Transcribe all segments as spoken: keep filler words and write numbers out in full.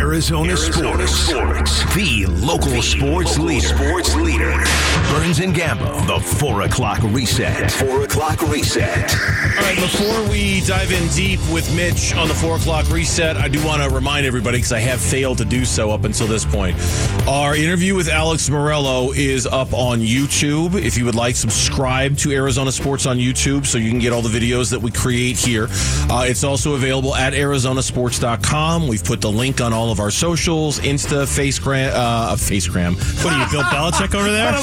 Arizona, Arizona Sports. Sports, the local the sports local leader. Sports leader. Burns and Gambo, the four o'clock reset. Four o'clock reset. All right, before we dive in deep with Mitch on the four o'clock reset, I do want to remind everybody, because I have failed to do so up until this point, our interview with Alex Morello is up on YouTube. If you would like, subscribe to Arizona Sports on YouTube so you can get all the videos that we create here. Uh, it's also available at arizona sports dot com. We've put the link on all of our socials, Insta, Facegram, uh, Facegram. What are you, Bill Belichick over there?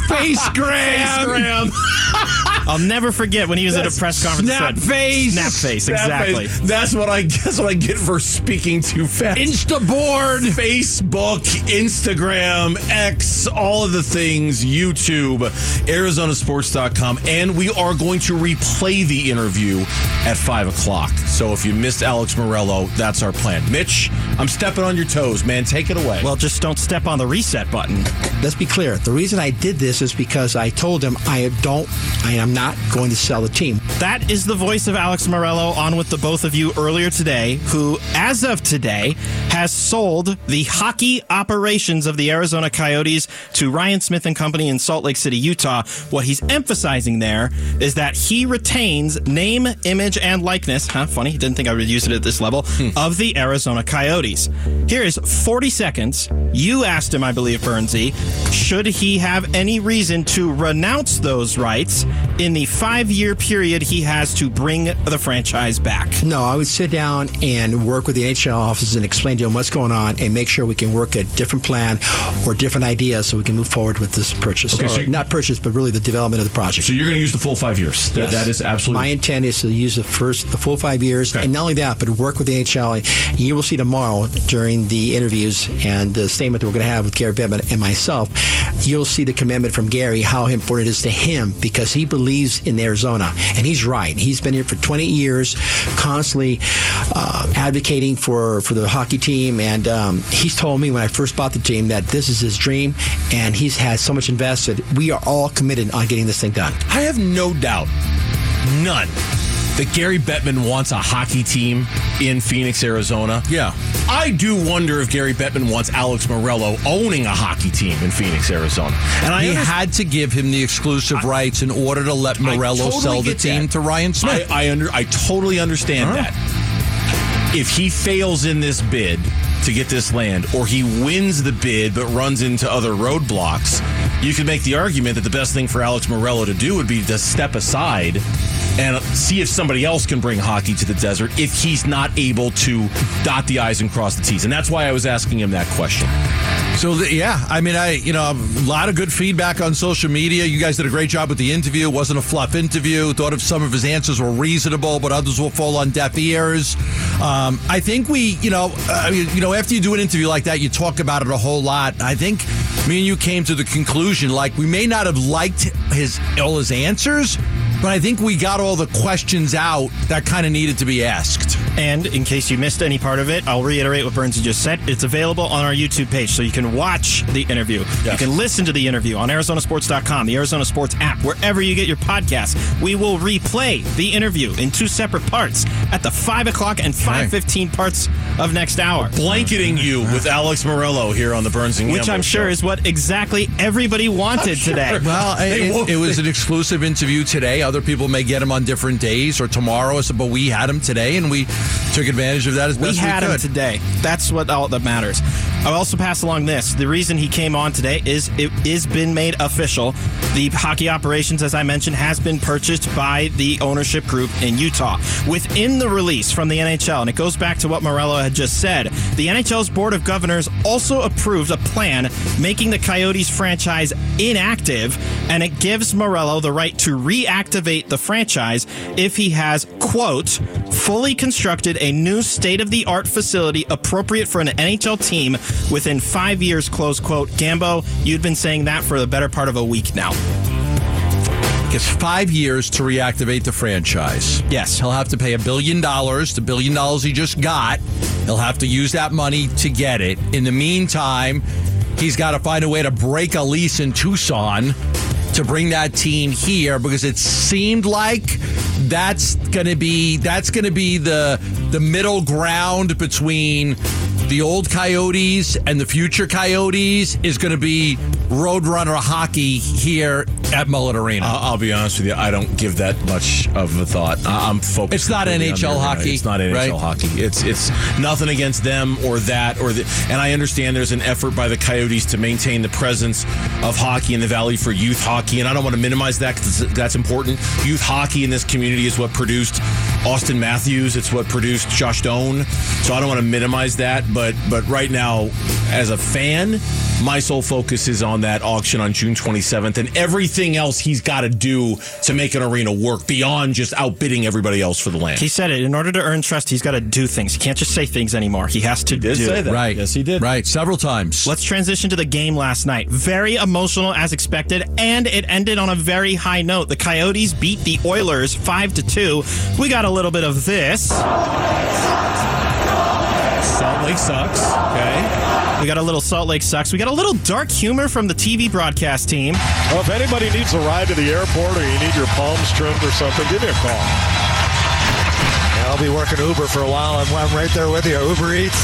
Facegram. I'll never forget when he was That's at a press conference. Snap face. Snap face, exactly. Snap face. That's what I guess what I get for speaking too fast. Instaboard, Facebook, Instagram, X, all of the things, YouTube, arizona sports dot com, and we are going to replay the interview at five o'clock. So if you missed Alex Morello, that's our plan. Mitch, I'm stepping on your toes, man. Take it away. Well, just don't step on the reset button. Let's be clear. The reason I did this is because I told him I don't, I am not going to sell the team. That is the voice of Alex Morello on with the both of you earlier today, who, as of today, has sold the hockey operations of the Arizona Coyotes to Ryan Smith and Company in Salt Lake City, Utah. What he's emphasizing there is that he retains name, image, and likeness, huh, funny, didn't think I would use it at this level, hmm. of the Arizona Coyotes. Here is forty seconds. You asked him, I believe, Burnsy, should he have any reason to renounce those rights in the five-year period he has to bring the franchise back? No, I would sit down and work with the N H L offices and explain to them what's going on and make sure we can work a different plan or different ideas so we can move forward with this purchase. Okay, or so not purchase, but really the development of the project. So you're going to use the full five years. That, Yes. that is absolutely... My intent is to use the first, the full five years, Okay. and not only that, but work with the N H L. You will see tomorrow during the interviews and the statement that we're going to have with Gary Bettman and myself, you'll see the commitment from Gary, how important it is to him, because he believes in Arizona, and he's right. He's been here for twenty years, constantly uh, advocating for, for the hockey team, and um, he's told me when I first bought the team that this is his dream, and he's had so much invested. We are all committed on getting this thing done. I have no doubt, none, that Gary Bettman wants a hockey team in Phoenix, Arizona. Yeah. I do wonder if Gary Bettman wants Alex Morello owning a hockey team in Phoenix, Arizona. And I he understand- had to give him the exclusive I, rights in order to let Morello totally sell the get team that. to Ryan Smith. I, I, under, I totally understand Huh? that. If he fails in this bid to get this land, or he wins the bid but runs into other roadblocks, you could make the argument that the best thing for Alex Morello to do would be to step aside and see if somebody else can bring hockey to the desert if he's not able to dot the I's and cross the T's. And that's why I was asking him that question. So, the, yeah, I mean, I you know, a lot of good feedback on social media. You guys did a great job with the interview. It wasn't a fluff interview. Thought of some of his answers were reasonable, but others will fall on deaf ears. Um, I think we, you know, uh, you know, after you do an interview like that, you talk about it a whole lot. I think me and you came to the conclusion, like, we may not have liked his all his answers, but I think we got all the questions out that kind of needed to be asked. And in case you missed any part of it, I'll reiterate what Burnsy just said. It's available on our YouTube page, so you can watch the interview. Yes. You can listen to the interview on arizona sports dot com, the Arizona Sports app, wherever you get your podcasts. We will replay the interview in two separate parts at the five o'clock and five fifteen parts of next hour. Blanketing you with Alex Morello here on the Burns and Gambo Which I'm sure show. is what exactly everybody wanted sure. today. Well, it, it was an exclusive interview today. Other people may get him on different days or tomorrow, but we had him today, and we took advantage of that as best we had we could. him today. That's what all that matters. I'll also pass along this. The reason he came on today is it is been made official. The hockey operations, as I mentioned, has been purchased by the ownership group in Utah. Within the release from the N H L, and it goes back to what Morello had just said, the N H L's Board of Governors also approved a plan making the Coyotes franchise inactive, and it gives Morello the right to reactivate the franchise if he has, quote, fully constructed a new state-of-the-art facility appropriate for an N H L team within five years, close quote. Gambo, you'd been saying that for the better part of a week now. Gets five years to reactivate the franchise. Yes. He'll have to pay a billion dollars, the billion dollars he just got. He'll have to use that money to get it. In the meantime, he's got to find a way to break a lease in Tucson to bring that team here, because it seemed like that's going to be that's going to be the the middle ground between the old Coyotes and the future Coyotes is going to be Roadrunner hockey here at Mullet Arena. Uh, I'll be honest with you, I don't give that much of a thought. I- I'm focused. It's not N H L on hockey. It's not N H L right? hockey. It's it's nothing against them or that or the. And I understand there's an effort by the Coyotes to maintain the presence of hockey in the Valley for youth hockey, and I don't want to minimize that because that's important. Youth hockey in this community is what produced Austin Matthews. It's what produced Josh Doan. So I don't want to minimize that, but but right now, as a fan, my sole focus is on that auction on June twenty-seventh and everything else he's got to do to make an arena work beyond just outbidding everybody else for the land. He said it. In order to earn trust, he's got to do things. He can't just say things anymore. He has to He did do. say that. Right. Yes, he did. Right. Several times. Let's transition to the game last night. Very emotional as expected, and it ended on a very high note. The Coyotes beat the Oilers five to two. We got a little bit of this. Salt Lake sucks. Okay. We got a little Salt Lake sucks. We got a little dark humor from the T V broadcast team. Well, if anybody needs a ride to the airport or you need your palms trimmed or something, give me a call. I'll be working Uber for a while. I'm, I'm right there with you. Uber Eats.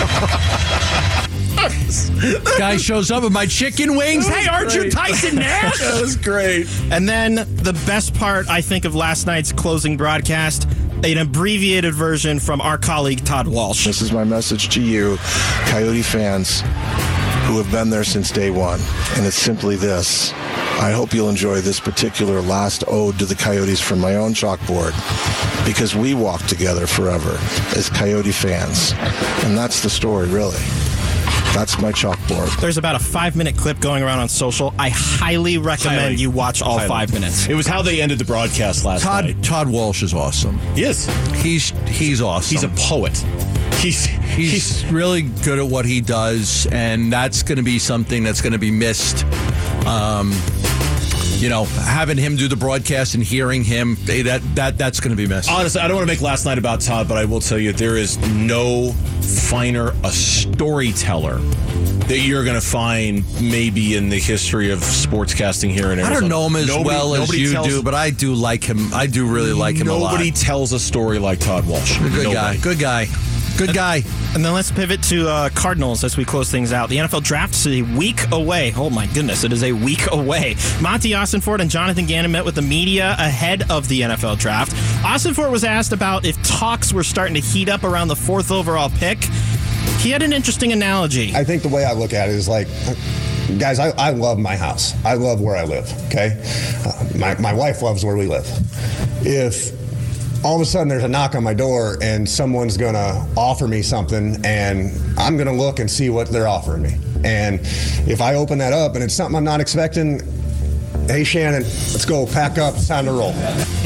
Guy shows up with my chicken wings. Hey, aren't you great. Tyson Nash? That was great. And then the best part, I think, of last night's closing broadcast, an abbreviated version from our colleague Todd Walsh. This is my message to you, Coyote fans who have been there since day one. And it's simply this. I hope you'll enjoy this particular last ode to the Coyotes from my own chalkboard, because we walk together forever as Coyote fans. And that's the story, really. That's my chalkboard. There's about a five-minute clip going around on social. I highly recommend Highly. you watch all Highly. five minutes. It was how they ended the broadcast last Todd night. Todd Walsh is awesome. Yes. He's he's awesome. He's a poet. He's He's he's really good at what he does, and that's going to be something that's going to be missed. Um, you know, having him do the broadcast and hearing him, eh, that that that's going to be missed. honestly, I don't want to make last night about Todd, but I will tell you there is no finer a storyteller that you're going to find maybe in the history of sportscasting here in Arizona. I don't know him as Nobody- well as nobody you tells- do, but I do like him. I do really like him a lot. Nobody tells a story like Todd Walsh. Good Nobody. guy. Good guy. Good guy. And then let's pivot to uh, Cardinals as we close things out. The N F L draft is a week away. Oh my goodness, it is a week away. Monty Ossenfort and Jonathan Gannon met with the media ahead of the N F L draft. Ossenfort was asked about if talks were starting to heat up around the fourth overall pick. He had an interesting analogy. I think the way I look at it is like, guys, I, I love my house. I love where I live, okay? Uh, my, my wife loves where we live. If all of a sudden there's a knock on my door and someone's going to offer me something, and I'm going to look and see what they're offering me. And if I open that up and it's something I'm not expecting, hey, Shannon, let's go. Pack up. It's time to roll.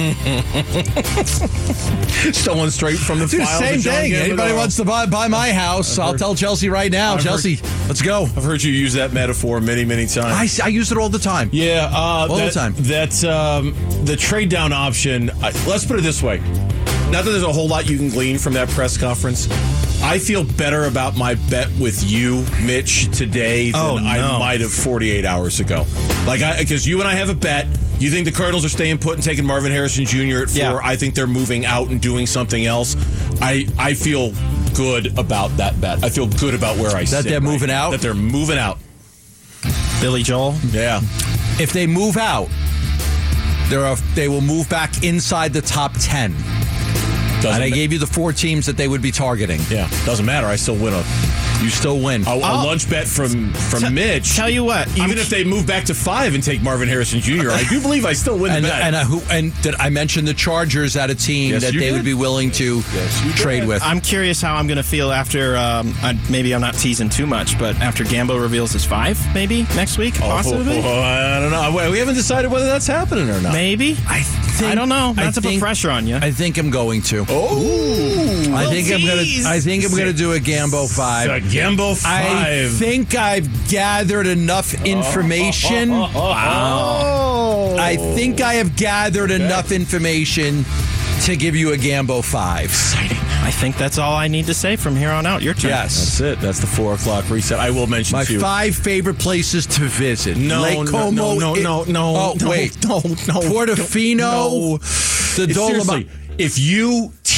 Stolen straight from the Dude, files same of John thing. Gambino. Anybody wants to buy, buy my house, I'll tell Chelsea right now. I've Chelsea, heard- let's go. I've heard you use that metaphor many, many times. I, I use it all the time. Yeah, uh, All the that, time. That um, the trade down option. I, let's put it this way: not that there's a whole lot you can glean from that press conference. I feel better about my bet with you, Mitch, today than Oh, no. I might have forty-eight hours ago. Like, because you and I have a bet. You think the Cardinals are staying put and taking Marvin Harrison Junior at four. Yeah. I think they're moving out and doing something else. I I feel good about that bet. I feel good about where I sit. they're right moving now. out? That they're moving out. Billy Joel. Yeah. If they move out, there are they will move back inside the top ten. Doesn't And I ma- gave you the four teams that they would be targeting. Yeah, doesn't matter. I still win a You still win. a, a Oh. lunch bet from from T- Mitch. Tell you what, even I'm- if they move back to five and take Marvin Harrison Junior, I do believe I still win And the bet. and, uh, who, and did I mentioned the Chargers at a team Yes, that you they did. would be willing to Yes, you trade did. with. I'm curious how I'm going to feel after, um, I, maybe I'm not teasing too much, but after Gambo reveals his five, maybe next week, possibly? Oh, I don't know. We haven't decided whether that's happening or not. Maybe? I think I don't know. Not I to put think- pressure on you. I think I'm going to. Oh, I think I'm gonna. tease. I think I'm gonna do a Gambo five. a Gambo I five. think I've gathered enough information. Wow. I think I have gathered enough information to give you a Gambo five. I think that's all I need to say from here on out. Your turn. Yes. That's it. That's the four o'clock reset. I will mention My to you. five favorite places to visit. No, Lake no, Como. no, no, it- no, no, Oh, no, wait. no, no. Portofino. No. The Seriously, Dolomite. if you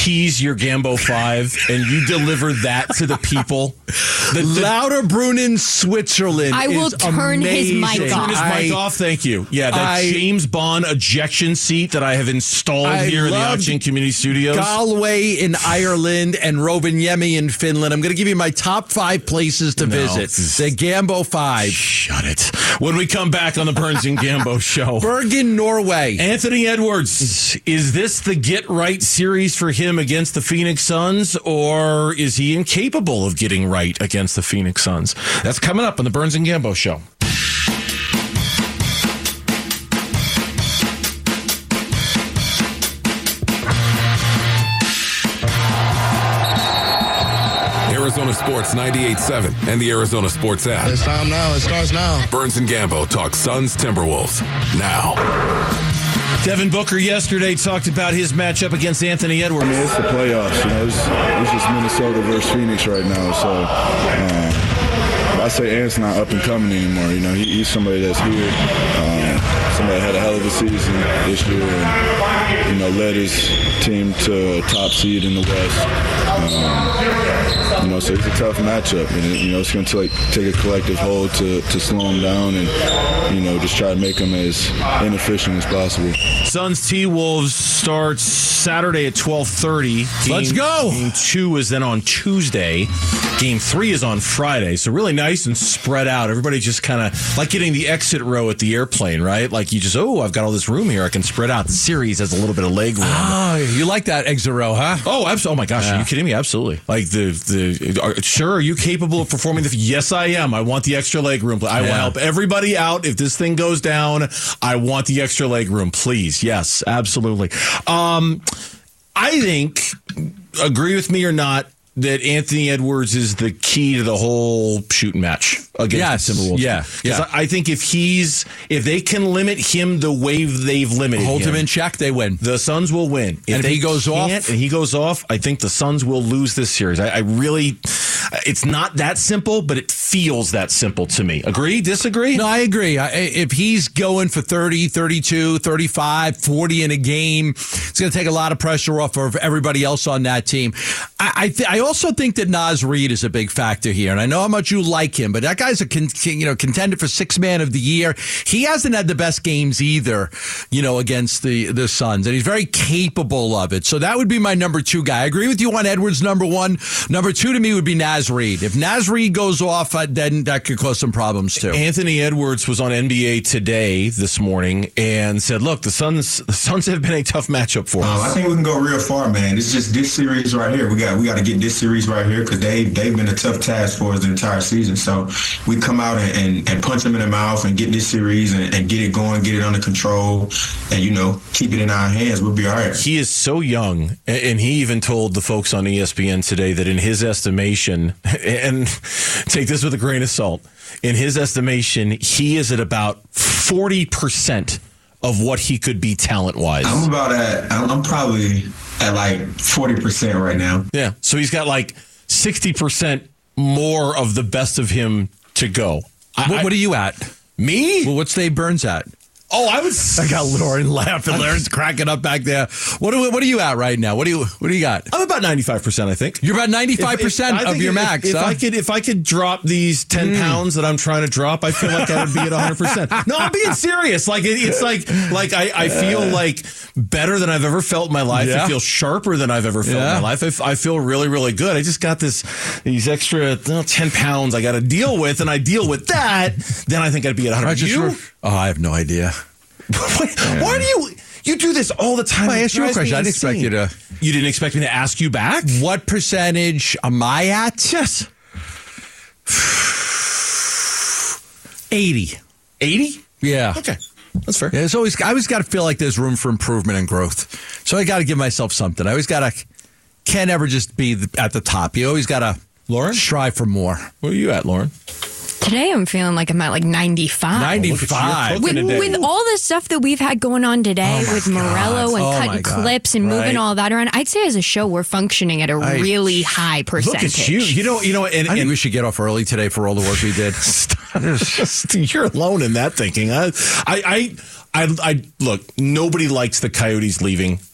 he's your Gambo five and you deliver that to the people. The, the, Lauterbrunnen, Switzerland. I will is turn amazing. his mic Turn off. his I, mic off. Thank you. Yeah, that I- James Bond ejection seat that I have installed I here in the loved Auction Community Studios. Galway in Ireland and Rovaniemi in Finland. I'm going to give you my top five places to No, visit. this is- The Gambo Five. Shut it. When we come back on the Burns and Gambo show. Bergen, Norway. Anthony Edwards, is this the get right series for him against the Phoenix Suns, or is he incapable of getting right against the Phoenix Suns? That's coming up on the Burns and Gambo show. Arizona Sports ninety-eight point seven and the Arizona Sports app. It's time now. It starts now. Burns and Gambo talk Suns Timberwolves now. Devin Booker yesterday talked about his matchup against Anthony Edwards. I mean, it's the playoffs. You know, it's, it's just Minnesota versus Phoenix right now. So um, I say Ant's not up and coming anymore. You know, he, he's somebody that's here. Um, somebody had a hell of a season this year and, you know, led his team to a top seed in the West. Um, you know, so it's a tough matchup. And, you know, it's going to take a collective hold to, to slow him down and, you know, just try to make him as inefficient as possible. Suns T-Wolves starts Saturday at twelve thirty. Let's go. Game two is then on Tuesday. Game three is on Friday. So really nice and spread out. Everybody just kind of like getting the exit row at the airplane, right? Like you just, oh, I've got all this room here. I can spread out. The series has a little bit of leg room. Oh, you like that exit row, huh? Oh, absolutely. Oh, my gosh. Yeah. Are you kidding me? Absolutely. Like the, the are, sure, are you capable of performing the, yes, I am. I want the extra leg room. I Yeah. will help everybody out. If this thing goes down, I want the extra leg room, please. Yes, absolutely. Um, I think, agree with me or not, that Anthony Edwards is the key to the whole shooting match against Yes, the Timberwolves. yeah, yeah. I, I think if he's if they can limit him the way they've limited Hold him, him in check, they win. the Suns will win. If And if they he goes off- can't and he goes off, I think the Suns will lose this series. I, I really, it's not that simple, but it feels that simple to me. Agree? Disagree? No, I agree. I, if he's going for thirty, thirty-two, thirty-five, forty in a game, it's going to take a lot of pressure off of everybody else on that team. I I, th- I also think that Naz Reid is a big factor here, and I know how much you like him, but that guy's a con- you know contender for six man of the year. He hasn't had the best games either, you know, against the the Suns, and he's very capable of it. So that would be my number two guy. I agree with you on Edwards, number one. Number two to me would be Naz Reid. If Naz Reid goes off, uh, then that could cause some problems too. Anthony Edwards was on N B A Today this morning and said, "Look, the Suns, the Suns have been a tough matchup for us." Um, I think we can go real far, man. It's just this series right here. We got we got to get this series right here because they they've been a tough task for us the entire season. So we come out and, and, and punch them in the mouth and get this series and, and get it going, get it under control, and you know keep it in our hands. We'll be all right. He is so young, and he even told the folks on E S P N today that in his estimation, and take this with a grain of salt, in his estimation, he is at about forty percent of what he could be talent-wise. I'm about at I'm, I'm probably at like forty percent right now. Yeah, so he's got like sixty percent more of the best of him to go. I, what, what are you at? Me? Well, what's Dave Burns at? Oh, I would. I got Lauren laughing. Lauren's cracking up back there. What are, what are you at right now? What do you What do you got? I'm about ninety-five percent. I think you're about ninety-five percent of your if, max. If huh? I could, if I could drop these ten mm. pounds that I'm trying to drop, I feel like I would be at one hundred percent. No, I'm being serious. Like it, it's like like I, I feel like better than I've ever felt in my life. Yeah. I feel sharper than I've ever felt yeah. in my life. I, I feel really really good. I just got this these extra oh, ten pounds I got to deal with, and I deal with that. Then I think I'd be at one hundred. I just, you? Oh, I have no idea. Wait, yeah. Why do you you do this all the time? Well, I asked you a question. I didn't expect you to. You didn't expect me to ask you back? What percentage am I at? Yes. eighty. eighty? Yeah. Okay. That's fair. Yeah, there's always, I always got to feel like there's room for improvement and growth. So I got to give myself something. I always got to, can't ever just be the, at the top. You always got to Lauren? strive for more. Where are you at, Lauren? Today I'm feeling like I'm at like ninety-five. ninety-five. With, with all the stuff that we've had going on today oh with Morello God. and oh cutting clips and moving right. all that around, I'd say as a show we're functioning at a I, really high percentage. Look at you. You know, you know, and, I think and, we should get off early today for all the work we did. You're alone in that thinking. I, I, I, I, I look. Nobody likes the Coyotes leaving.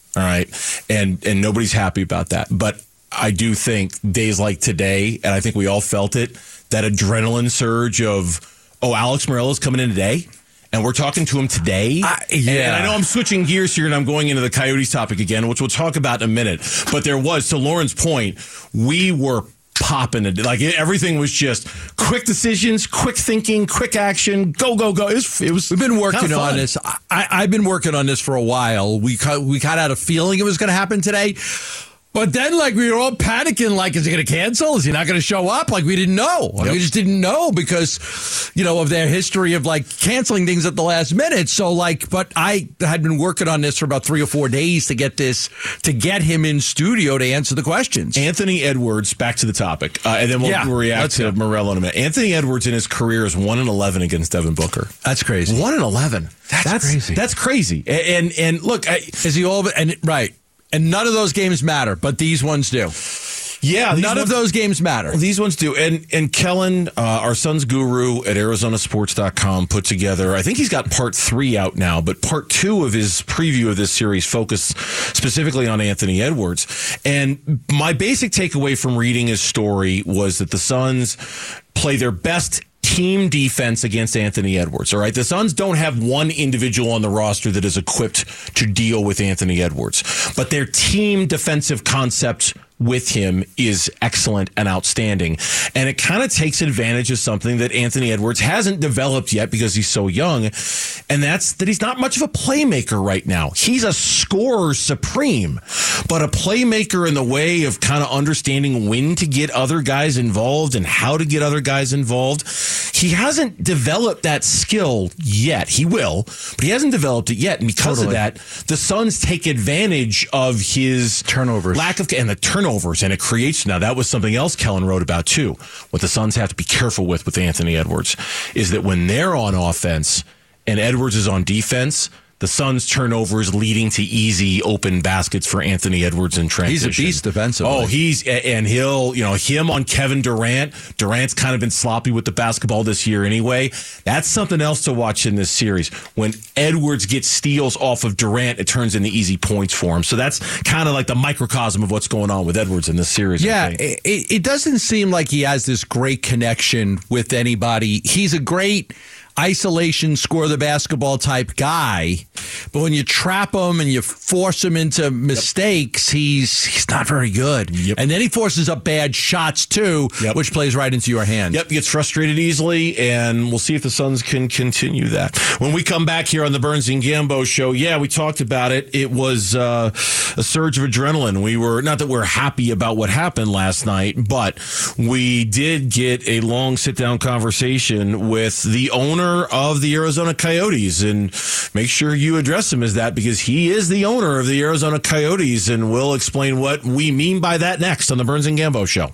All right. And and nobody's happy about that. But I do think days like today, and I think we all felt it, that adrenaline surge of, oh, Alex Morello's coming in today, and we're talking to him today. Uh, yeah. And, and I know I'm switching gears here, and I'm going into the Coyotes topic again, which we'll talk about in a minute. But there was, to Lauren's point, we were popping it. Like, everything was just quick decisions, quick thinking, quick action, go, go, go. It was, it was We've been working kind of on this. I, I've been working on this for a while. We, we kind of had a feeling it was going to happen today. But then, like, we were all panicking, like, is he going to cancel? Is he not going to show up? Like, we didn't know. Yep. We just didn't know because, you know, of their history of, like, canceling things at the last minute. So, like, but I had been working on this for about three or four days to get this, to get him in studio to answer the questions. Anthony Edwards, back to the topic, uh, and then we'll, yeah, we'll react to go. Morello in a minute. Anthony Edwards in his career is one and eleven against Devin Booker. That's crazy. one and eleven. That's, that's crazy. That's crazy. And, and, and look, I, is he all, and right. And none of those games matter, but these ones do. Yeah, none ones, of those games matter. These ones do. And and Kellen, uh, our son's guru at Arizona Sports dot com, put together, I think he's got part three out now, but part two of his preview of this series focused specifically on Anthony Edwards. And my basic takeaway from reading his story was that the Suns play their best team defense against Anthony Edwards. All right. The Suns don't have one individual on the roster that is equipped to deal with Anthony Edwards, but their team defensive concept with him is excellent and outstanding. And it kind of takes advantage of something that Anthony Edwards hasn't developed yet because he's so young. And that's that he's not much of a playmaker right now. He's a scorer supreme, but a playmaker in the way of kind of understanding when to get other guys involved and how to get other guys involved. He hasn't developed that skill yet. He will, but he hasn't developed it yet. And because totally. of that, the Suns take advantage of his turnovers, lack of, and the turnovers. And it creates, now that was something else Kellen wrote about too. What the Suns have to be careful with with Anthony Edwards is that when they're on offense and Edwards is on defense, the Suns' turnovers leading to easy open baskets for Anthony Edwards in transition. He's a beast defensively. Oh, he's, and he'll, you know, him on Kevin Durant. Durant's kind of been sloppy with the basketball this year anyway. That's something else to watch in this series. When Edwards gets steals off of Durant, it turns into easy points for him. So that's kind of like the microcosm of what's going on with Edwards in this series. Yeah, it, it doesn't seem like he has this great connection with anybody. He's a great isolation, score the basketball type guy, but when you trap him and you force him into mistakes, yep. he's he's not very good. Yep. And then he forces up bad shots too, yep. which plays right into your hand. Yep, gets frustrated easily, and we'll see if the Suns can continue that. When we come back here on the Burns and Gambo show, yeah, we talked about it. It was uh, a surge of adrenaline. We were, not that we're happy about what happened last night, but we did get a long sit-down conversation with the owner of the Arizona Coyotes, and make sure you address him as that because he is the owner of the Arizona Coyotes, and we'll explain what we mean by that next on the Burns and Gambo show.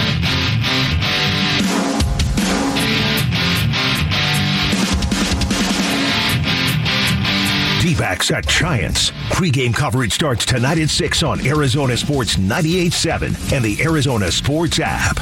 D-backs at Giants. Pre-game coverage starts tonight at six on Arizona Sports ninety-eight point seven and the Arizona Sports app.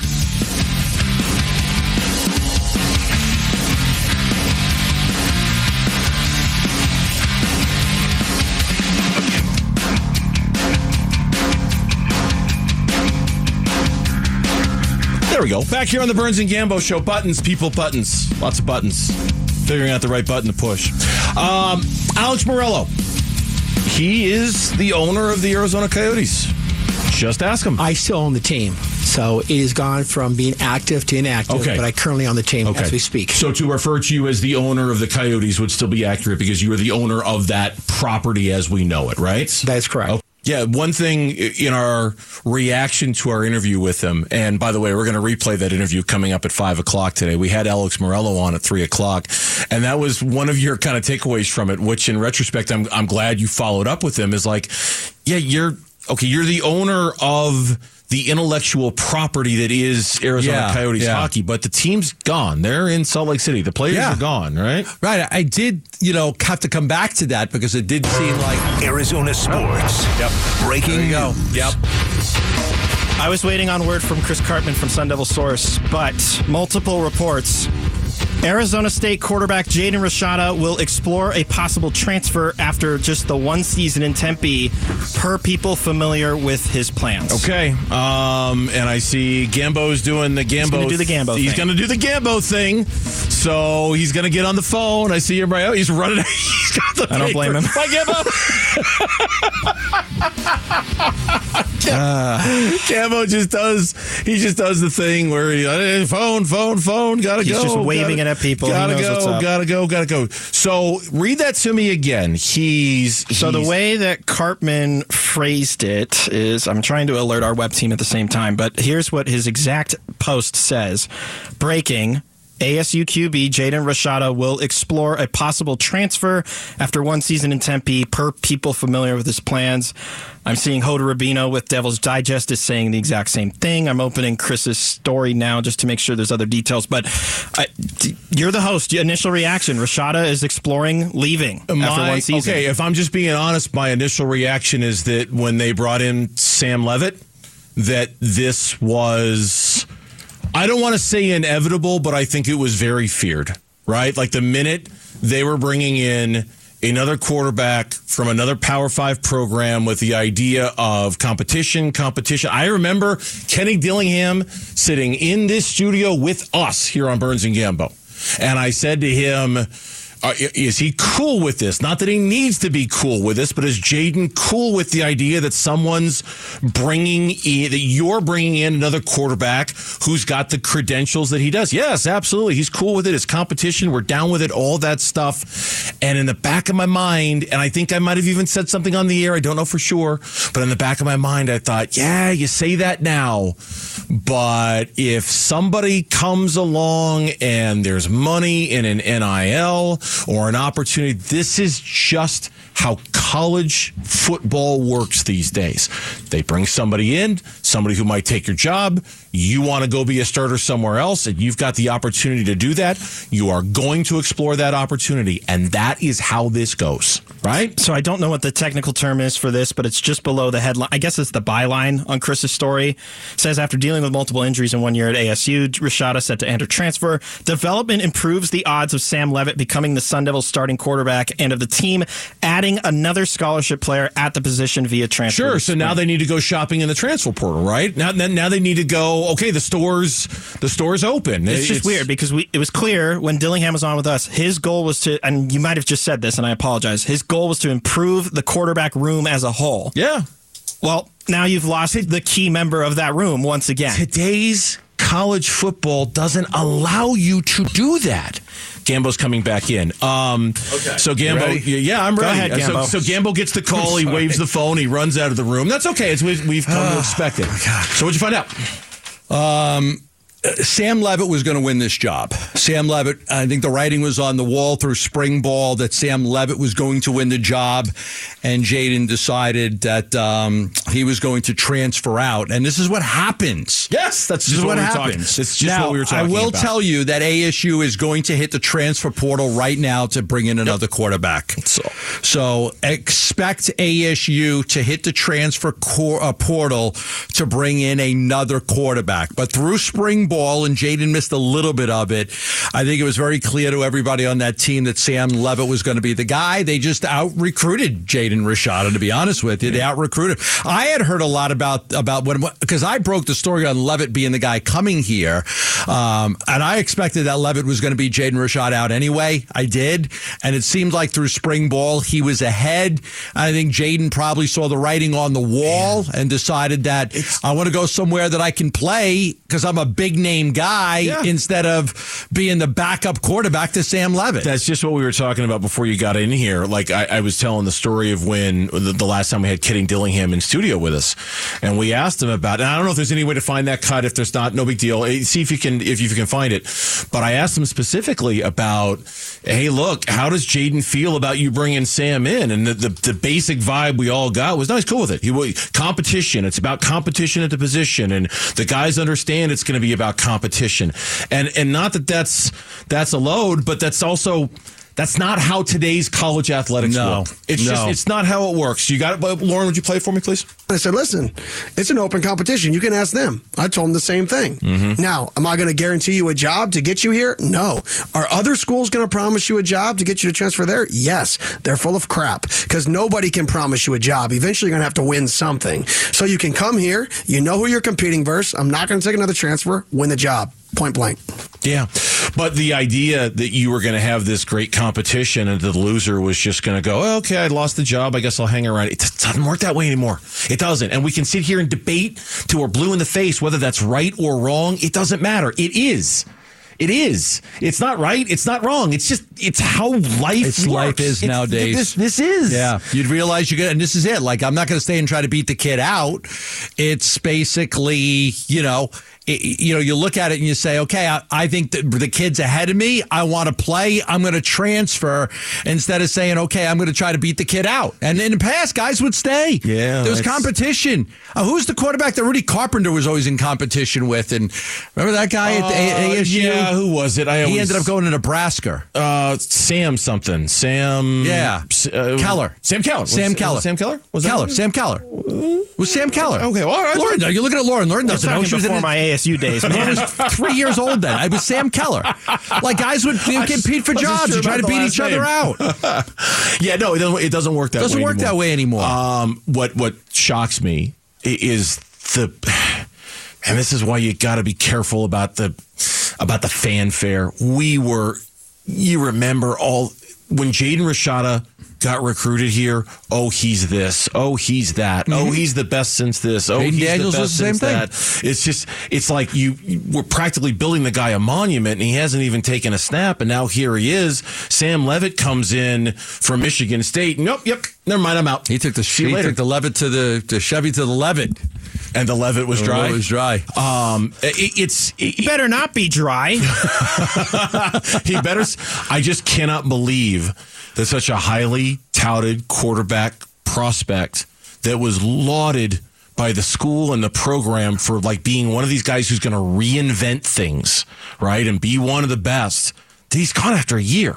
There we go. Back here on the Burns and Gambo show. Buttons, people, buttons. Lots of buttons. Figuring out the right button to push. Um, Alex Morello. He is the owner of the Arizona Coyotes. Just ask him. I still own the team. So it has gone from being active to inactive, okay. but I currently own the team okay. as we speak. So to refer to you as the owner of the Coyotes would still be accurate because you are the owner of that property as we know it, right? That is correct. Okay. Yeah, one thing in our reaction to our interview with him, and by the way, we're going to replay that interview coming up at five o'clock today. We had Alex Morello on at three o'clock, and that was one of your kind of takeaways from it, which in retrospect, I'm, I'm glad you followed up with him, is like, yeah, you're, okay, you're the owner of the intellectual property that is Arizona yeah, Coyotes yeah. hockey, but the team's gone. They're in Salt Lake City. The players yeah. are gone, right? Right. I did, you know, have to come back to that because it did seem like Arizona Sports. Yep. Breaking go. news. Yep. I was waiting on word from Chris Cartman from Sun Devil Source, but multiple reports Arizona State quarterback Jaden Rashada will explore a possible transfer after just the one season in Tempe, per people familiar with his plans. Okay. Um, and I see Gambo's doing the Gambo. He's going to do the Gambo He's thing. going to do the Gambo thing. So he's going to get on the phone. I see everybody. Oh, he's running. He's got the I don't paper. blame him. Bye, Gambo. uh, Gambo just does. He just does the thing where he uh, phone, phone, phone. Gotta He's go. just waving gotta, it at people. Gotta He knows what's go. up. Gotta go. Gotta go. So read that to me again. He's, he's So the way that Cartman phrased it is, I'm trying to alert our web team at the same time, but here's what his exact post says. Breaking. A S U Q B Jaden Rashada will explore a possible transfer after one season in Tempe, per people familiar with his plans. I'm seeing Hoda Rubino with Devil's Digest is saying the exact same thing. I'm opening Chris's story now just to make sure there's other details. But uh, you're the host. Your initial reaction, Rashada is exploring leaving My, after one season. Okay, if I'm just being honest, my initial reaction is that when they brought in Sam Levitt, that this was... I don't want to say inevitable, but I think it was very feared, right? Like the minute they were bringing in another quarterback from another Power Five program with the idea of competition, competition. I remember Kenny Dillingham sitting in this studio with us here on Burns and Gambo. And I said to him, Uh, is he cool with this? Not that he needs to be cool with this, but is Jaden cool with the idea that someone's bringing in, that you're bringing in another quarterback who's got the credentials that he does? Yes, absolutely. He's cool with it. It's competition. We're down with it, all that stuff. And in the back of my mind, and I think I might have even said something on the air, I don't know for sure, but in the back of my mind, I thought, yeah, you say that now, but if somebody comes along and there's money in an N I L or an opportunity, this is just how college football works these days. They bring somebody in, somebody who might take your job. You want to go be a starter somewhere else, and you've got the opportunity to do that. You are going to explore that opportunity, and that is how this goes, right? So I don't know what the technical term is for this, but it's just below the headline. I guess it's the byline on Chris's story. It says, after dealing with multiple injuries in one year at A S U, Rashada set to enter transfer. Development improves the odds of Sam Levitt becoming the Sun Devils starting quarterback and of the team adding another scholarship player at the position via transfer. Sure. So now they need to go shopping in the transfer portal, right? Now, now they need to go, okay, the store's, the store's open. It's just it's, weird because we, it was clear when Dillingham was on with us, his goal was to, and you might have just said this, and I apologize, his goal was to improve the quarterback room as a whole. Yeah. Well, now you've lost the key member of that room once again. Today's college football doesn't allow you to do that. Gambo's coming back in. Um, okay. So Gambo, yeah, I'm Go ready. ahead, Gambo. So, so Gambo gets the call. He waves the phone. He runs out of the room. That's okay. It's we've come to expect it. So what'd you find out? Um, Sam Levitt was going to win this job. Sam Levitt, I think the writing was on the wall through spring ball that Sam Levitt was going to win the job, and Jaden decided that um, he was going to transfer out. And this is what happens. Yes, that's this just is what, what we happens. It's just now, what we were talking I will about. tell you that A S U is going to hit the transfer portal right now to bring in another yep. quarterback. So, so expect A S U to hit the transfer cor- uh, portal to bring in another quarterback. But through spring ball, and Jaden missed a little bit of it, I think it was very clear to everybody on that team that Sam Levitt was going to be the guy. They just out-recruited Jaden Rashada, to be honest with you. They out-recruited. I had heard a lot about, about when, because I broke the story on Levitt being the guy coming here, um, and I expected that Levitt was going to be Jaden Rashada out anyway. I did, and it seemed like through spring ball, he was ahead. I think Jaden probably saw the writing on the wall and decided that it's, I want to go somewhere that I can play because I'm a big-name guy. Yeah. Instead of being the backup quarterback to Sam Levitt. That's just what we were talking about before you got in here. Like I, I was telling the story of when the, the last time we had Kenny Dillingham in studio with us, and we asked him about. And I don't know if there's any way to find that cut. If there's not, no big deal. See if you can if you can find it. But I asked him specifically about, hey, look, how does Jaden feel about you bringing Sam in? And the, the the basic vibe we all got was, no, he's cool with it. He competition. It's about competition at the position, and the guys understand it's going to be about competition. And and not that that's that's a load, but that's also That's not how today's college athletics No. work. It's No. just it's not how it works. You got it, but Lauren, would you play it for me, please? I said, listen, it's an open competition. You can ask them. I told them the same thing. Mm-hmm. Now, am I going to guarantee you a job to get you here? No. Are other schools going to promise you a job to get you to transfer there? Yes. They're full of crap because nobody can promise you a job. Eventually, you're going to have to win something. So you can come here. You know who you're competing versus. I'm not going to take another transfer. Win the job. Point blank. Yeah. But the idea that you were going to have this great competition and the loser was just going to go, oh, okay, I lost the job. I guess I'll hang around. It doesn't work that way anymore. It doesn't. And we can sit here and debate till we're blue in the face whether that's right or wrong. It doesn't matter. It is. It is. It's not right. It's not wrong. It's just, it's how life It's works. life is It's- nowadays. This, this is. Yeah. You'd realize you get, and this is it. Like, I'm not going to stay and try to beat the kid out. It's basically, you know, it, you know, you look at it and you say, okay, I, I think that the kid's ahead of me. I want to play. I'm going to transfer instead of saying, okay, I'm going to try to beat the kid out. And in the past, guys would stay. Yeah. There was it's- competition. Uh, who's the quarterback that Rudy Carpenter was always in competition with? And remember that guy at the A- Uh, ASU? yeah, who was it? I He always- ended up going to Nebraska. Uh, Sam something. Sam. Yeah. Uh, Keller. Sam Keller. Was- Sam was it Keller. Sam Keller? Was Keller. that Sam Keller. Was Sam Keller. Okay, well, all right. Lauren, you're looking at Lauren. Lauren doesn't know. talking She was in before his- my A S U days, man. Lauren was three years old then. I was Sam Keller. Like, guys would I compete for wasn't jobs. sure You try to about beat the each last other name. out. Yeah, no, it doesn't. It doesn't work that Doesn't way. work anymore. that way anymore. Um, what what shocks me i- is the, and this is why you got to be careful about the about the fanfare. We were, you remember all when Jaden Rashada got recruited here. Oh, he's this. Oh, he's that. Mm-hmm. Oh, he's the best since this. Oh, Hayden he's Daniels the was best the same since that. It's just, it's like you, you we're practically building the guy a monument, and he hasn't even taken a snap, and now here he is. Sam Levitt comes in from Michigan State. Nope, yep, never mind, I'm out. He took the See you he later. took the Levitt to the, the Chevy to the Levitt. And the Levitt was dry. It was dry. Um, it, it's it, better not be dry. he better. I just cannot believe that such a highly touted quarterback prospect that was lauded by the school and the program for like being one of these guys who's going to reinvent things, right, and be one of the best. He's gone after a year,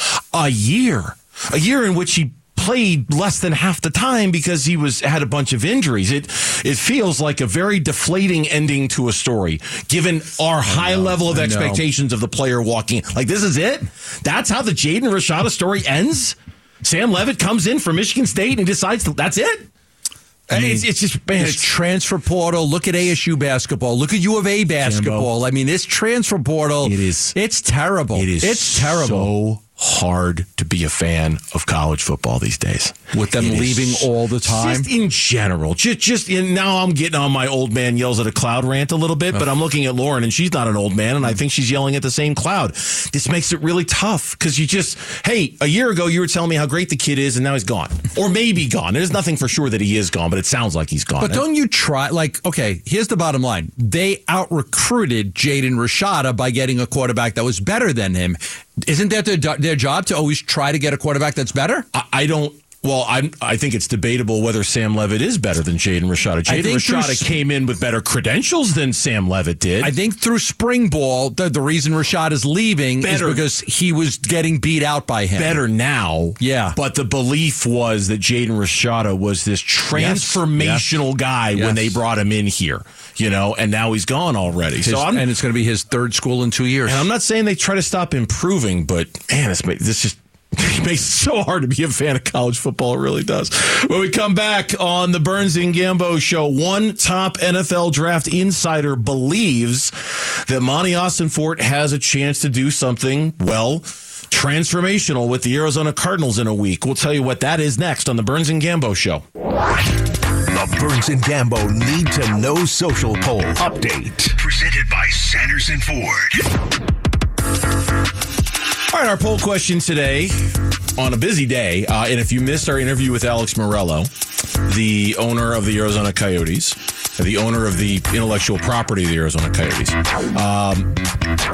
a year, a year in which he played less than half the time because he was had a bunch of injuries. It it feels like a very deflating ending to a story, given our high level of I know. expectations of the player walking. Like, this is it? That's how the Jaden Rashada story ends? Sam Levitt comes in from Michigan State and he decides to, that's it? I mean, it's, it's just, man, this it's transfer portal. Look at A S U basketball. Look at U of A basketball. Jimbo. I mean, this transfer portal. It is. It's terrible. It is It's terrible. so hard to be a fan of college football these days. With them It is leaving all the time. Just in general. Just, just in, now I'm getting on my old man yells at a cloud rant a little bit, but I'm looking at Lauren, and she's not an old man, and I think she's yelling at the same cloud. This makes it really tough because you just, hey, a year ago you were telling me how great the kid is, and now he's gone. Or maybe gone. There's nothing for sure that he is gone, but it sounds like he's gone. But don't you try, like, okay, here's the bottom line. They out-recruited Jaden Rashada by getting a quarterback that was better than him. Isn't that their, their job to always try to get a quarterback that's better? I, I don't. Well, I'm, I think it's debatable whether Sam Levitt is better than Jaden Rashada. I Jaden think Rashada through- came in with better credentials than Sam Levitt did. I think through spring ball, the, the reason Rashad is leaving Better. is because he was getting beat out by him. better now. Yeah. But the belief was that Jaden Rashada was this transformational Yes. guy Yes. when they brought him in here, you know, and now he's gone already. His- so I'm, and it's going to be his third school in two years. and I'm not saying they try to stop improving, but man, this, ma- this just it makes it so hard to be a fan of college football. It really does. When we come back on the Burns and Gambo show, one top N F L draft insider believes that Monty Austinfort has a chance to do something, well, transformational with the Arizona Cardinals in a week. We'll tell you what that is next on the Burns and Gambo show. The Burns and Gambo Need to Know Social Poll Update. Presented by Sanderson Ford. All right, our poll question today on a busy day, uh, and if you missed our interview with Alex Morello, the owner of the Arizona Coyotes, the owner of the intellectual property of the Arizona Coyotes, um,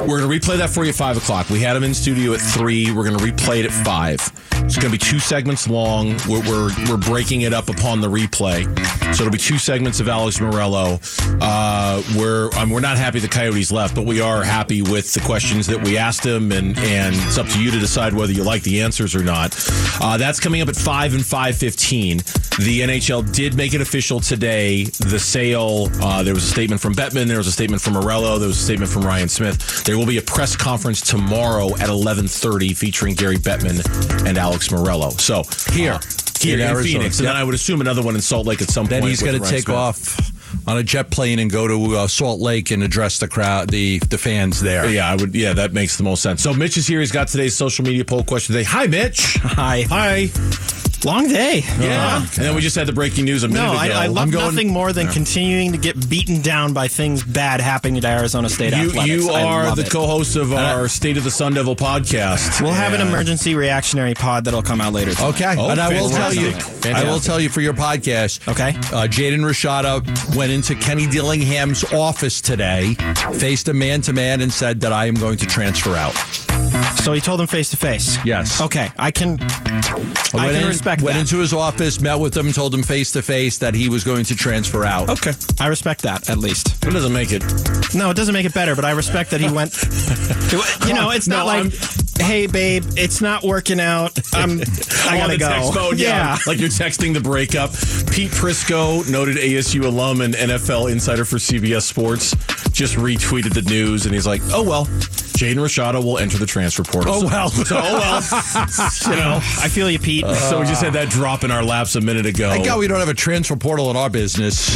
We're going to replay that for you at five o'clock. We had him in studio at three. We're going to replay it at five. It's going to be two segments long. We're, we're, we're breaking it up upon the replay. So it'll be two segments of Alex Morello. Uh, we're, um, we're not happy the Coyotes left, but we are happy with the questions that we asked him, and, and it's up to you to decide whether you like the answers or not. Uh, that's coming up at five and five fifteen. The N H L did make it official today. The sale, uh, there was a statement from Bettman, there was a statement from Morello, there was a statement from Ryan Smith. There will be a press conference tomorrow at eleven thirty featuring Gary Bettman and Alex Morello. So here, uh, here in, in Arizona, Phoenix, and yep. then I would assume another one in Salt Lake at some then point. Then he's going to take Smith. off on a jet plane and go to uh, Salt Lake and address the crowd, the the fans there. Yeah, I would. Yeah, that makes the most sense. So Mitch is here. He's got today's social media poll question today. Hi, Mitch. Hi. Hi. Long day. Yeah. Uh, and then we just had the breaking news a minute no, ago. I, I love I'm going, nothing more than yeah. continuing to get beaten down by things bad happening to Arizona State you, athletics. You are the it. co-host of our I, State of the Sun Devil podcast. We'll have yeah. an emergency reactionary pod that'll come out later tonight. Okay. Oh, and I will tell you, fantastic. I will tell you for your podcast. Okay. Uh, Jaden Rashada went into Kenny Dillingham's office today, faced a man-to-man, and said that I am going to transfer out. So he told him face to face. Yes. Okay. I can. I, I can in, respect went that. into his office, met with him, told him face to face that he was going to transfer out. Okay. I respect that, at least. It doesn't make it. No, it doesn't make it better, but I respect that he went. You know, it's not no, like, I'm, hey, babe, it's not working out. I'm, I gotta go. Text mode, yeah. yeah. Like you're texting the breakup. Pete Prisco, noted A S U alum and N F L insider for C B S Sports, just retweeted the news, and he's like, oh, well. Jaden Rashada will enter the transfer portal. Oh, well. So, oh, well. You know, I feel you, Pete. Uh, so we just had that drop in our laps a minute ago. Thank God we don't have a transfer portal in our business.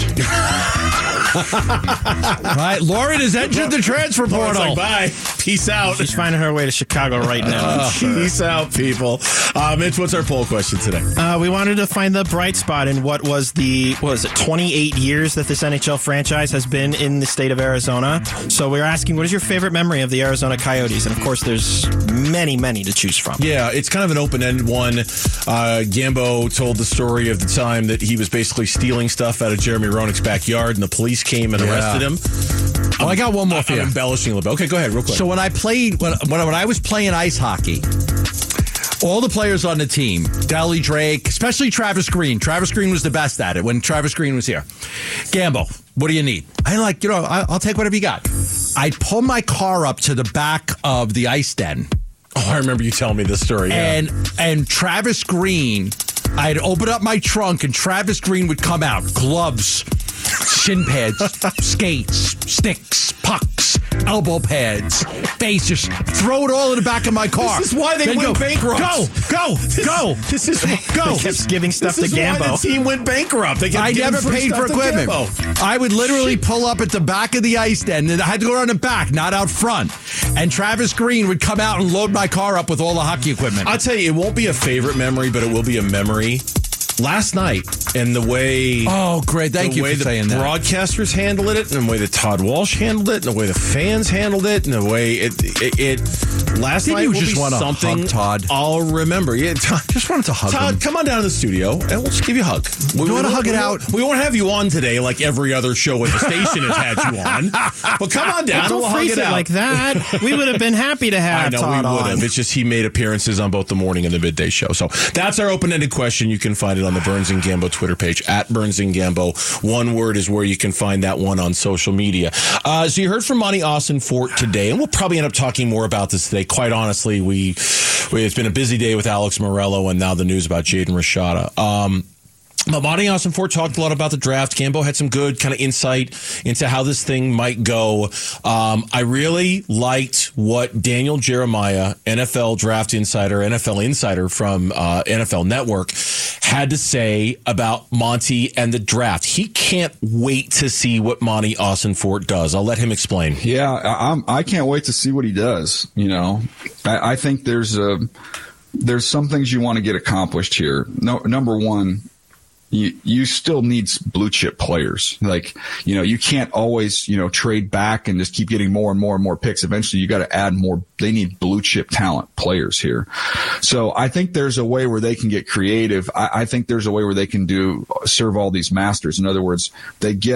Right, Lauren has entered the transfer portal. Like, bye. Peace out. She's finding her way to Chicago right now. Uh, peace out, people. Uh, Mitch, what's our poll question today? Uh, we wanted to find the bright spot in what was the, what was it, twenty-eight years that this N H L franchise has been in the state of Arizona. So we're asking, what is your favorite memory of the Arizona Coyotes? And of course, there's many, many to choose from. Yeah, it's kind of an open-ended one. Uh, Gambo told the story of the time that he was basically stealing stuff out of Jeremy Roenick's backyard, and the police came and yeah. arrested him. Well, I got one more for I'm you. embellishing a little bit. Okay, go ahead, real quick. So when I played, when, when, when I was playing ice hockey, all the players on the team, Dally Drake, especially Travis Green. Travis Green was the best at it when Travis Green was here. Gambo, what do you need? I like, you know, I, I'll take whatever you got. I'd pull my car up to the back of the ice den. Oh, I remember you telling me this story. Yeah. And and Travis Green, I'd open up my trunk and Travis Green would come out. Gloves, shin pads, skates, sticks, pucks, elbow pads, face, just throw it all in the back of my car. This is why they then went go, bankrupt. Go, go, this, go. This is go. They kept giving stuff this to is Gambo. Why the team went bankrupt. They kept I never paid for equipment. I would literally pull up at the back of the ice den, and I had to go around the back, not out front. And Travis Green would come out and load my car up with all the hockey equipment. I'll tell you, it won't be a favorite memory, but it will be a memory. Last night, and the way oh great, thank you for saying that. The broadcasters handled it, and the way that Todd Walsh handled it, and the way the fans handled it, and the way it it, it last Didn't night you will just be want to something hug Todd? I'll remember. Yeah, Todd, just wanted to hug Todd, him. come on down to the studio, and we'll just give you a hug. We, you want to hug it we out? We won't have you on today like every other show at the station has had you on. But come on down, don't and we'll hug phrase it it out like that. We would have been happy to have I know Todd we would on. have. It's just he made appearances on both the morning and the midday show. So that's our open-ended question. You can find it on the Burns and Gambo Twitter page at Burns and Gambo. One word is where you can find that one on social media. Uh, so you heard from Monty Austin-Fort today, and we'll probably end up talking more about this today. Quite honestly, we, we it's been a busy day with Alex Morello and now the news about Jaden Rashada. Um, But Monty Austin-Fort talked a lot about the draft. Gambo had some good kind of insight into how this thing might go. Um, I really liked what Daniel Jeremiah, N F L draft insider, N F L insider from uh, N F L Network, had to say about Monty and the draft. He can't wait to see what Monty Austin-Fort does. I'll let him explain. Yeah, I, I'm, I can't wait to see what he does. You know, I, I think there's a there's some things you want to get accomplished here. No, number one. You, you still need blue chip players. Like, you know, you can't always, you know, trade back and just keep getting more and more and more picks. Eventually you got to add more. They need blue chip talent players here. So I think there's a way where they can get creative. I, I think there's a way where they can do serve all these masters. In other words, they get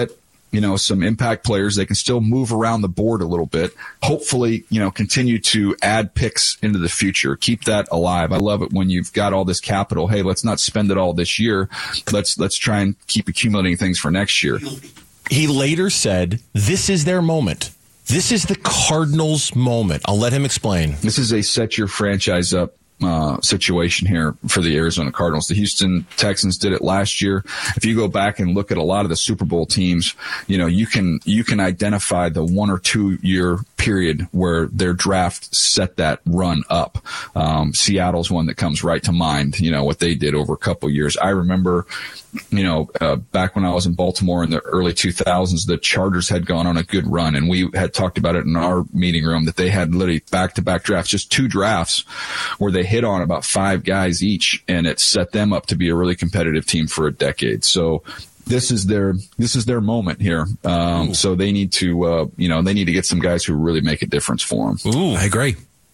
you know, some impact players. They can still move around the board a little bit. Hopefully, you know, continue to add picks into the future. Keep that alive. I love it when you've got all this capital. Hey, let's not spend it all this year. Let's let's try and keep accumulating things for next year. He later said, this is their moment. This is the Cardinals' moment. I'll let him explain. This is a set your franchise up uh, situation here for the Arizona Cardinals. The Houston Texans did it last year. If you go back and look at a lot of the Super Bowl teams, you know, you can you can identify the one or two year period where their draft set that run up. Um, Seattle's one that comes right to mind, you know, what they did over a couple years. I remember, you know, uh, back when I was in Baltimore in the early two thousands, the Chargers had gone on a good run, and we had talked about it in our meeting room that they had literally back-to-back drafts, just two drafts where they hit on about five guys each, and it set them up to be a really competitive team for a decade. So this is their this is their moment here. Um, so they need to uh, you know they need to get some guys who really make a difference for them. Ooh, I agree.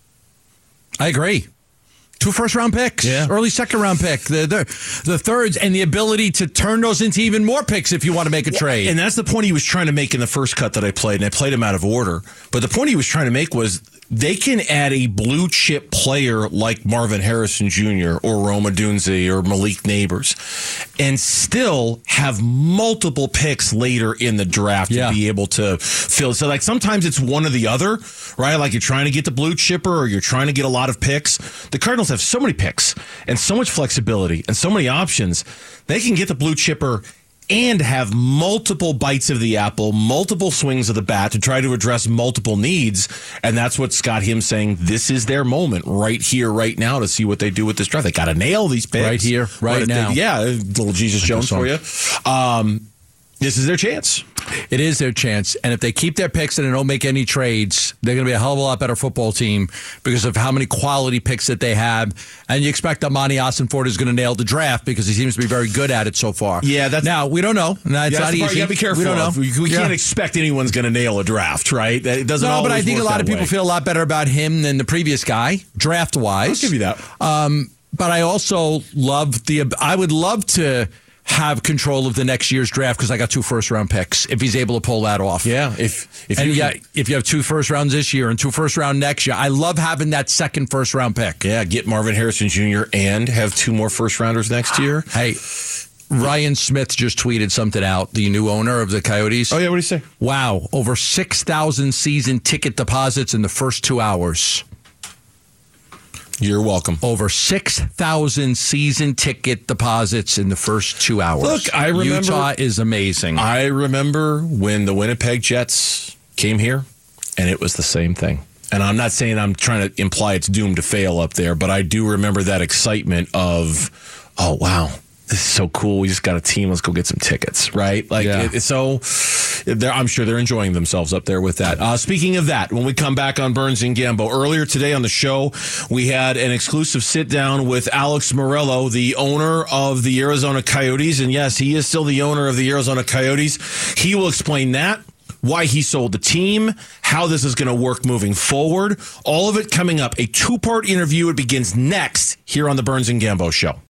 I agree. Two first-round picks, yeah. Early second-round pick, the, the the thirds, and the ability to turn those into even more picks if you want to make a well, trade. And that's the point he was trying to make in the first cut that I played, and I played him out of order. But the point he was trying to make was they can add a blue-chip player like Marvin Harrison Junior or Rome Odunze or Malik Neighbors and still have multiple picks later in the draft yeah. to be able to fill. So, like, sometimes it's one or the other, right? Like, you're trying to get the blue chipper or you're trying to get a lot of picks. The Cardinals have so many picks and so much flexibility and so many options. They can get the blue chipper and have multiple bites of the apple, multiple swings of the bat to try to address multiple needs. And that's what's got him saying this is their moment right here, right now to see what they do with this draft. They got to nail these picks. Right here, right, right now. They, yeah, little Jesus Jones for you. Um, this is their chance. It is their chance. And if they keep their picks and they don't make any trades, they're going to be a hell of a lot better football team because of how many quality picks that they have. And you expect Amani Ossenfort is going to nail the draft because he seems to be very good at it so far. Yeah, that's now we don't know. That's yeah, not that's easy. You got to be careful. We don't know. We, we yeah. can't expect anyone's going to nail a draft, right? It doesn't. No, always but I think work a lot that of people way. feel a lot better about him than the previous guy, draft wise. I'll give you that. Um, but I also love the. I would love to have control of the next year's draft because I got two first round picks if he's able to pull that off. Yeah, if if and you yeah, if you have two first rounds this year and two first round next year, I love having that second first round pick. Yeah, get Marvin Harrison Junior and have two more first rounders next year. Hey, Ryan Smith just tweeted something out, the new owner of the Coyotes. Oh yeah, what did he say? Wow, over six thousand season ticket deposits in the first two hours. You're welcome. Over six thousand season ticket deposits in the first two hours. Look, I remember. Utah is amazing. I remember when the Winnipeg Jets came here, and it was the same thing. And I'm not saying I'm trying to imply it's doomed to fail up there, but I do remember that excitement of, oh, wow. This is so cool. We just got a team. Let's go get some tickets, right? Like, yeah. it, so I'm sure they're enjoying themselves up there with that. Uh, speaking of that, when we come back on Burns and Gambo, earlier today on the show, we had an exclusive sit down with Alex Morello, the owner of the Arizona Coyotes. And yes, he is still the owner of the Arizona Coyotes. He will explain that, why he sold the team, how this is going to work moving forward. All of it coming up. A two-part interview. It begins next here on the Burns and Gambo Show.